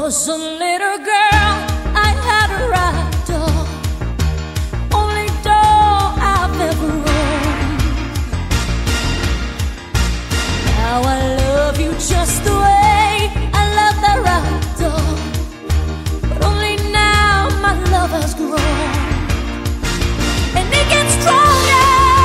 was a little girl, I had a ride doll, only doll I've ever owned. Now I love you just the way I love that ride doll, but only now my love has grown, and it gets stronger.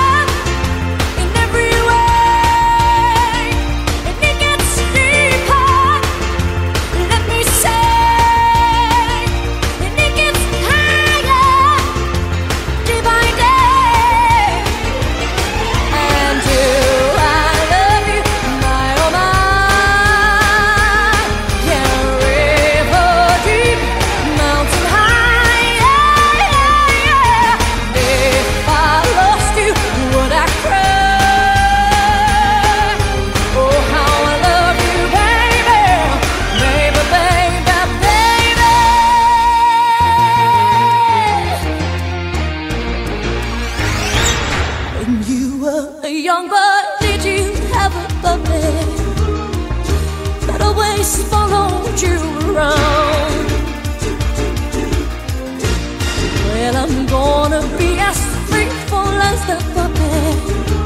Young boy, did you have a puppy that always followed you around? Well, I'm gonna be as faithful as the puppy.